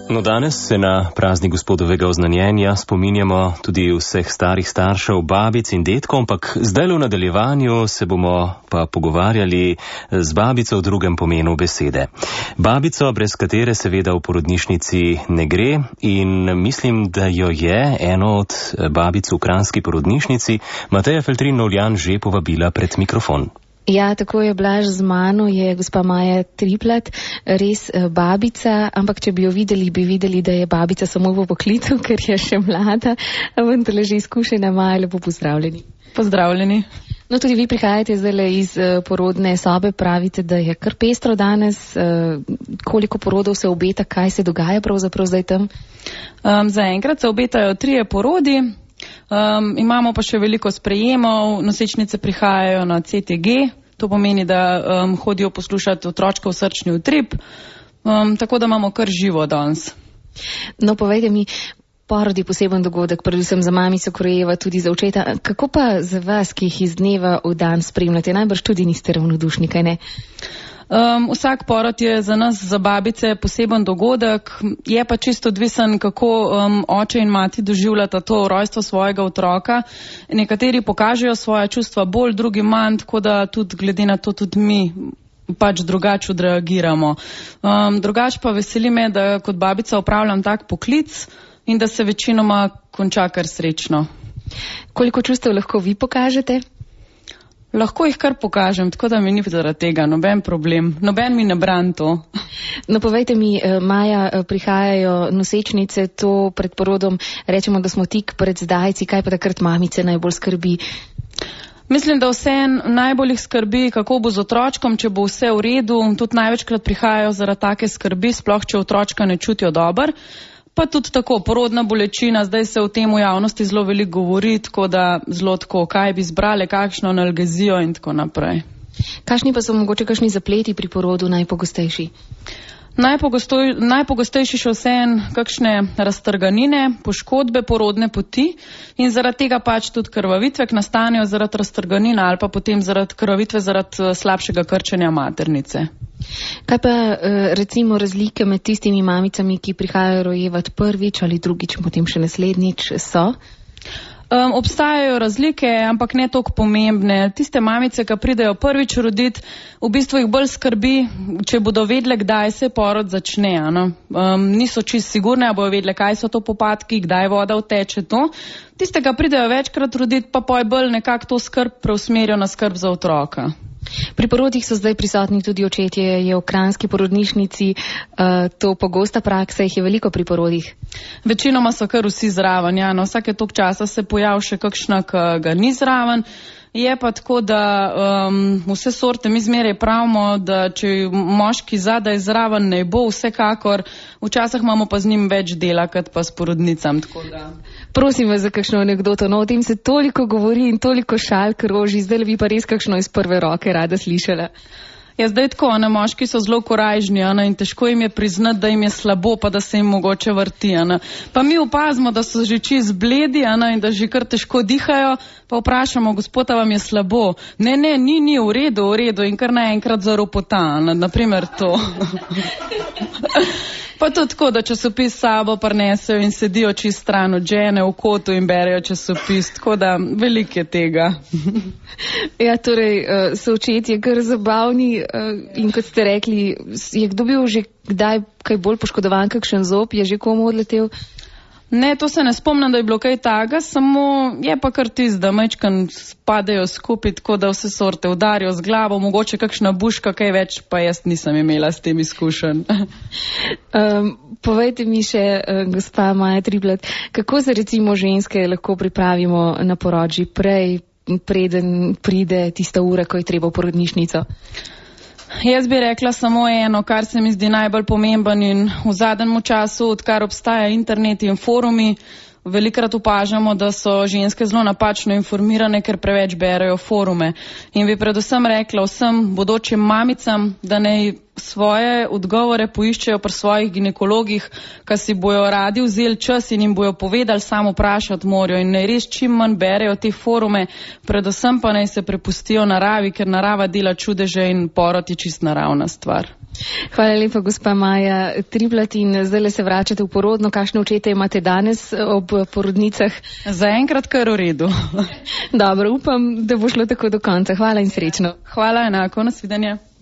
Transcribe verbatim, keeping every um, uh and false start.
No, danes se na praznik gospodovega oznanjenja spominjamo tudi vseh starih staršev, babic in dedkov, ampak zdaj v nadaljevanju se bomo pa pogovarjali z babico v drugem pomenu besede. Babico, brez katere seveda v porodnišnici ne gre, in mislim, da jo je eno od babic v kranjski porodnišnici Mateja Feltrin-Novljan že povabila pred mikrofon. Ja, tako je, Blaž, z mano je gospa Maja Triplat, res babica, ampak če bi jo videli, bi videli, da je babica samo v poklicu, ker je še mlada, vendar že izkušena. Maja, lepo pozdravljeni. Pozdravljeni. No, tudi vi prihajate zdaj iz porodne sobe, pravite, da je kar pestro danes. Koliko porodov se obeta, kaj se dogaja pravzaprav zdaj tam? Um, zaenkrat se obetajo trije porodi. Um, imamo pa še veliko sprejemov, nosečnice prihajajo na C T G, to pomeni, da um, hodijo poslušati otročkov srčni utrip, um, tako da imamo kar živo danes. No, povejte mi, porod je poseben dogodek, predvsem za mamico Korejeva, tudi za očeta. Kako pa za vas, ki jih iz dneva v dan spremljate? Najbrž tudi niste ravnodušni, kaj ne? Um, vsak porod je za nas, za babice, poseben dogodek, je pa čisto odvisen, kako um, oče in mati doživljata to rojstvo svojega otroka. Nekateri pokažejo svoje čustva bolj, drugi manj, tako da tudi glede na to tudi mi pač drugače odreagiramo. Um, drugače pa veseli me, da kot babica opravljam tak poklic in da se večinoma konča kar srečno. Koliko čustev lahko vi pokažete? Lahko jih kar pokažem, tako da mi ni zaradi tega noben problem, noben mi ne bran to. No, povejte mi, Maja, prihajajo nosečnice, to pred porodom, rečemo, da smo tik pred zdajci, kaj pa takrat mamice najbolj skrbi? Mislim, da vse najbolj jih skrbi, kako bo z otročkom, če bo vse v redu, tudi največkrat prihajajo zaradi take skrbi, sploh če otročka ne čutijo dober. Pa tudi tako, porodna bolečina, zdaj se o tem v javnosti zelo veliko govori, tako da zelo tako, kaj bi zbrale, kakšno analgezijo in tako naprej. Kakšni pa so mogoče kakšni zapleti pri porodu najpogostejši? Najpogostoj, najpogostejši še vseen kakšne raztrganine, poškodbe porodne poti in zaradi tega pač tudi krvavitve nastanejo zaradi raztrganina ali pa potem zaradi krvavitve zaradi slabšega krčenja maternice. Kaj pa recimo razlike med tistimi mamicami, ki prihajajo rojevati prvič ali drugič, potem še naslednjič so? Um, obstajajo razlike, ampak ne toliko pomembne. Tiste mamice, ki pridejo prvič roditi, v bistvu jih bolj skrbi, če bodo vedle, kdaj se porod začne. No? Um, niso čisto sigurne, a bojo vedle, kaj so to popadki, kdaj voda vteče to. Tiste, ki pridejo večkrat roditi, pa poj bolj nekako to skrb preusmerijo na skrb za otroka. Pri porodih so zdaj prisotni tudi očetje, je v kranjski porodnišnici uh, to pogosta praksa, jih je veliko pri porodih? Večinoma so kar vsi zraven, ja, no, vsake toliko časa se pojavi še kakšna, ki ga ni zraven. Je pa tako, da um, vse sorte mi zmeraj pravimo, da če moški zadaj zraven ne bo, vsekakor, včasih imamo pa z njim več dela, kot pa s porodnicam, tako da. Prosim vas za kakšno anekdoto, no o tem se toliko govori in toliko šal kroži, zdaj bi pa res kakšno iz prve roke rada slišala. Ja, zdaj tako, ne, moški so zelo korajžni, ne, in težko jim je priznati, da jim je slabo, pa da se jim mogoče vrti. Ne. Pa mi opazimo, da so že čist bledi, ne, in da že kar težko dihajo, pa vprašamo, gospoda, vam je slabo? Ne, ne, ni, ni, v redu, v redu, in kar naenkrat zaropota, ne, naprimer to. Pa tudi tako, da časopis sabo prinesejo in sedijo čist stran od žene v kotu in berejo časopis, tako da veliko je tega. Ja, torej, so očetje kar zabavni in kot ste rekli, je kdo bil že kdaj kaj bolj poškodovan, kakšen zob, je že komu odletel? Ne, to se ne spomnim, da je bilo kaj taga, samo je pa kar tisto, da majčkan spadajo skupaj, tako da vse sorte udarijo z glavo, mogoče kakšna buška, kaj več, pa jaz nisem imela s tem izkušenj. um, povejte mi še, uh, gospa Maja Triplat, kako se recimo ženske lahko pripravimo na porod že prej, preden pride tista ura, ko je treba v porodnišnico? Jaz bi rekla samo eno, kar se mi zdi najbolj pomemben in v zadnjem času, odkar obstaja internet in forumi, velikrat opažamo, da so ženske zelo napačno informirane, ker preveč berejo forume. In bi predvsem rekla vsem bodočim mamicam, da naj svoje odgovore poiščejo pri svojih ginekologih, ki si bojo radi vzeli čas in jim bojo povedali, samo vprašati morajo in naj res čim manj berejo te forume, predvsem pa naj se prepustijo naravi, ker narava dela čudeže in porod je čist naravna stvar. Hvala lepa, gospa Maja Triplet, in zdaj se vračate v porodno. Kakšne očete imate danes ob porodnicah? Zaenkrat kar v redu. Dobro, upam, da bo šlo tako do konca. Hvala in srečno. Hvala enako, nasvidenje.